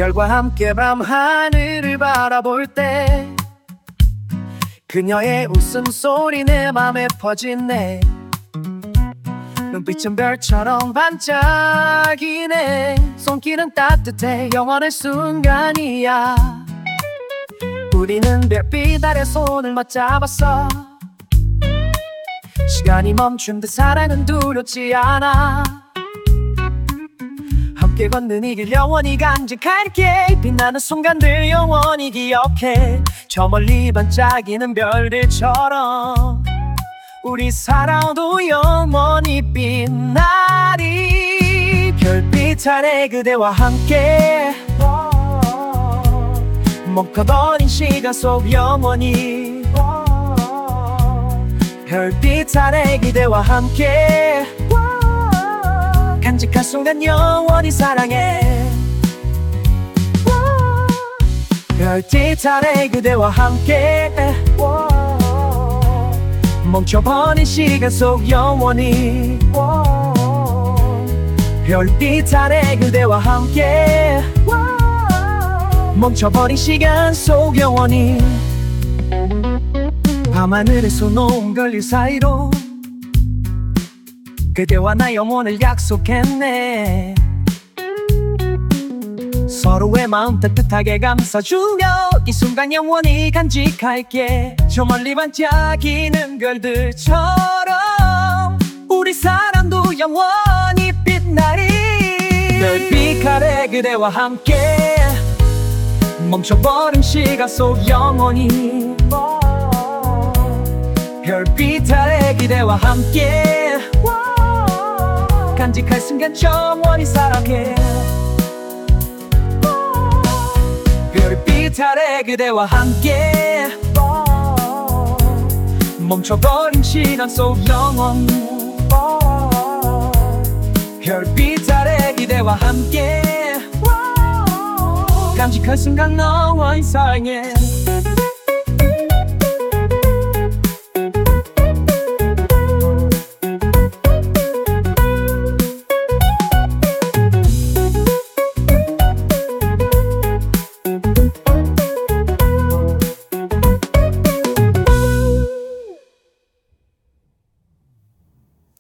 별과 함께 밤하늘을 바라볼 때 그녀의 웃음소리 내 맘에 퍼지네. 눈빛은 별처럼 반짝이네. 손길은 따뜻해 영원한 순간이야. 우리는 별빛 아래 손을 맞잡았어. 시간이 멈춘 듯 사랑은 두렵지 않아. 함께 걷는 이 길 영원히 간직할게. 빛나는 순간들 영원히 기억해. 저 멀리 반짝이는 별들처럼 우리 사랑도 영원히 빛나리. 별빛 아래 그대와 함께 멈춰버린 시간 속 영원히. 별빛 아래 그대와 함께 간직한 순간 영원히 사랑해. 별빛 아래 그대와 함께 멈춰버린 시간 속 영원히. 별빛 아래 그대와 함께 멈춰버린 시간 속 영원히. 밤하늘에서 놓은 걸릴 사이로 그대와 나 영원을 약속했네. 서로의 마음 따뜻하게 감싸주며 이 순간 영원히 간직할게. 저 멀리 반짝이는 별들처럼 우리 사랑도 영원히 빛나리. 별빛 아래 그대와 함께 멈춰버린 시간 속 영원히. 별빛 아래 그대와 함께 간직할 순간 영원히 사랑해. 별빛 아래 그대와 함께 멈춰버린 시간 속 영원히. 별빛 아래 그대와 함께 간직할 순간 영원히 사랑해.